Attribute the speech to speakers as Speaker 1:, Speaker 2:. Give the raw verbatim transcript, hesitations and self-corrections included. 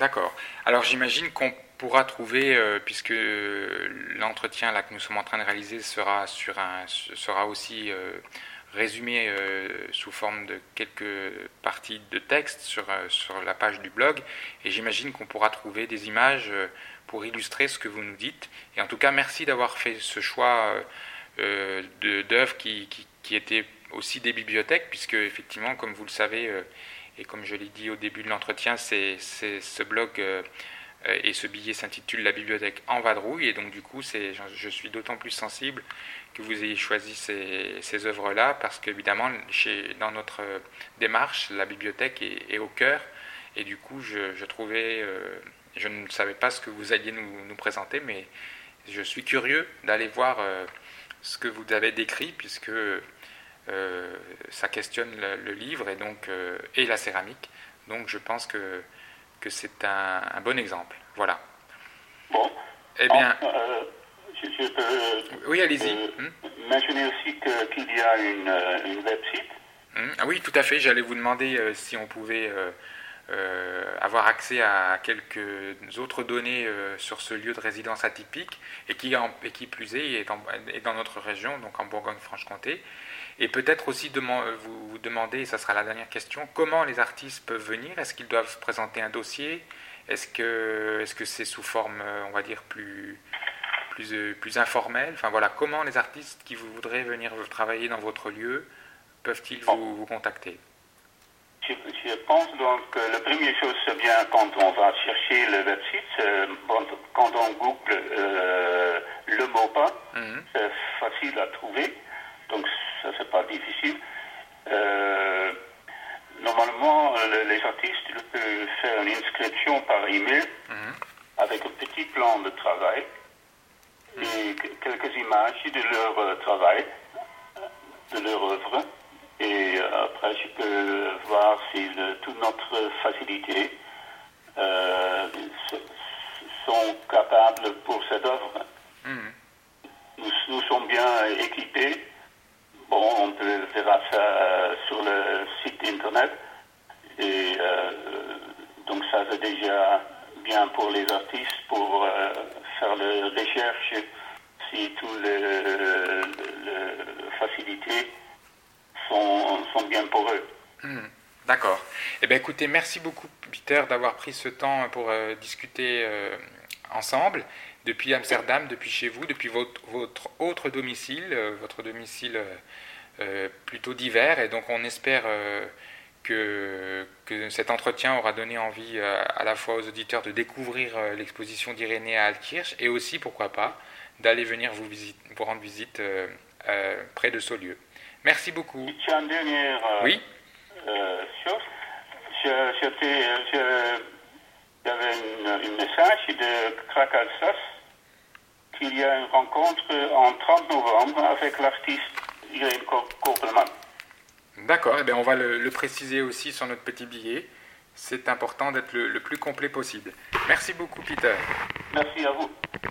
Speaker 1: D'accord. Alors j'imagine qu'on pourra trouver, euh, puisque l'entretien là que nous sommes en train de réaliser sera sur un sera aussi euh, résumé euh, sous forme de quelques parties de texte sur euh, sur la page du blog, et j'imagine qu'on pourra trouver des images euh, pour illustrer ce que vous nous dites. Et en tout cas, merci d'avoir fait ce choix euh, de d'œuvres qui, qui qui étaient aussi des bibliothèques, puisque effectivement, comme vous le savez, euh, et comme je l'ai dit au début de l'entretien, c'est, c'est ce blog euh, et ce billet s'intitule La bibliothèque en vadrouille, et donc du coup, c'est, je suis d'autant plus sensible que vous ayez choisi ces, ces œuvres-là, parce qu'évidemment, chez, dans notre démarche, la bibliothèque est, est au cœur, et du coup, je, je trouvais, euh, je ne savais pas ce que vous alliez nous, nous présenter, mais je suis curieux d'aller voir euh, ce que vous avez décrit, puisque Euh, ça questionne le, le livre et, donc, euh, et la céramique. Donc je pense que, que c'est un, un bon exemple. Voilà.
Speaker 2: Bon.
Speaker 1: Eh bien.
Speaker 2: En, euh, je, je peux
Speaker 1: oui, allez-y.
Speaker 2: euh,
Speaker 1: hum.
Speaker 2: mentionner aussi que, qu'il y a une, une website.
Speaker 1: Hum. Ah oui, tout à fait. J'allais vous demander euh, si on pouvait euh, euh, avoir accès à quelques autres données euh, sur ce lieu de résidence atypique, et qui, en, et qui plus est, est, en, est dans notre région, donc en Bourgogne-Franche-Comté. Et peut-être aussi vous vous demander, et ça sera la dernière question, comment les artistes peuvent venir. Est-ce qu'ils doivent présenter un dossier? Est-ce que, est-ce que c'est sous forme, on va dire, plus, plus, plus informelle? Enfin voilà, comment les artistes qui voudraient venir travailler dans votre lieu peuvent-ils vous, vous contacter?
Speaker 2: Je, je pense donc que la première chose, c'est bien quand on va chercher le website, quand on google euh, le mot pas, mm-hmm. c'est facile à trouver. Donc ça, c'est pas difficile. Euh, normalement, le, les artistes peuvent faire une inscription par email mm-hmm. avec un petit plan de travail mm-hmm. et quelques images de leur euh, travail, de leur œuvre. Et euh, après, je peux voir si le, toute notre facilité euh, sont capables pour cette œuvre. Mm-hmm. Nous, nous sommes bien équipés. Bon, on peut faire ça sur le site internet, et euh, donc ça c'est déjà bien pour les artistes pour euh, faire les recherches si toutes les, les facilités sont, sont bien pour eux.
Speaker 1: Mmh, d'accord. Eh bien écoutez, merci beaucoup Peter d'avoir pris ce temps pour euh, discuter euh, ensemble depuis Amsterdam, depuis chez vous, depuis votre, votre autre domicile, euh, votre domicile euh, euh, plutôt d'hiver, et donc on espère euh, que, que cet entretien aura donné envie euh, à la fois aux auditeurs de découvrir euh, l'exposition d'Irénée à Altkirch, et aussi, pourquoi pas, d'aller venir vous, visite, vous rendre visite euh, euh, près de ce lieu. Merci beaucoup.
Speaker 2: J'ai une dernière euh,
Speaker 1: oui
Speaker 2: euh, chose. Je, j'étais, je, j'avais une, une message de Krak-Alsace qu'il y a une rencontre en trente novembre avec l'artiste Irene Kopelman.
Speaker 1: D'accord, eh bien on va le, le préciser aussi sur notre petit billet. C'est important d'être le, le plus complet possible. Merci beaucoup Peter.
Speaker 2: Merci à vous.